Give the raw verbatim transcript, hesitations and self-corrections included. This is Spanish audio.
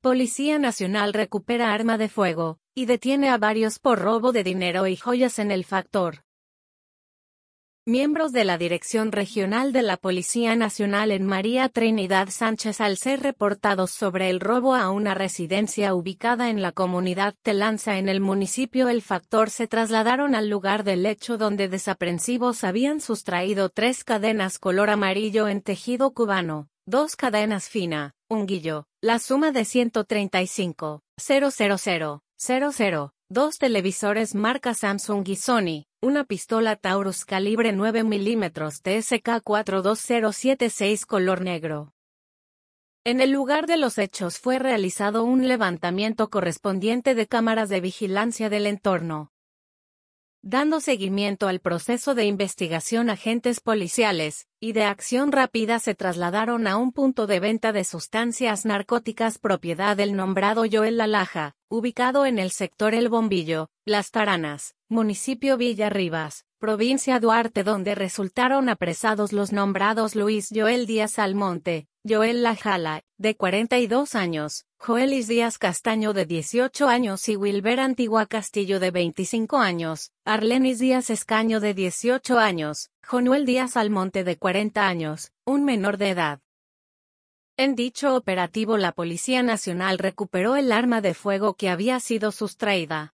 Policía Nacional recupera arma de fuego, y detiene a varios por robo de dinero y joyas en el Factor. Miembros de la Dirección Regional de la Policía Nacional en María Trinidad Sánchez, al ser reportados sobre el robo a una residencia ubicada en la comunidad Telanza en el municipio El Factor, se trasladaron al lugar del hecho, donde desaprensivos habían sustraído tres cadenas color amarillo en tejido cubano, dos cadenas fina, un guillo, la suma de ciento treinta y cinco mil, dos televisores marca Samsung y Sony, una pistola Taurus calibre nueve milímetros T S K cuatro dos cero siete seis color negro. En el lugar de los hechos fue realizado un levantamiento correspondiente de cámaras de vigilancia del entorno. Dando seguimiento al proceso de investigación, agentes policiales y de acción rápida se trasladaron a un punto de venta de sustancias narcóticas propiedad del nombrado Joel La Laja, ubicado en el sector El Bombillo, Las Taranas, municipio Villarribas, provincia Duarte, donde resultaron apresados los nombrados Luis Joel Díaz Almonte, Joel La Jala, de cuarenta y dos años, Joelis Díaz Castaño, de dieciocho años, y Wilber Antigua Castillo, de veinticinco años, Arlenis Díaz Escaño, de dieciocho años, Jonuel Díaz Almonte, de cuarenta años, un menor de edad. En dicho operativo, la Policía Nacional recuperó el arma de fuego que había sido sustraída.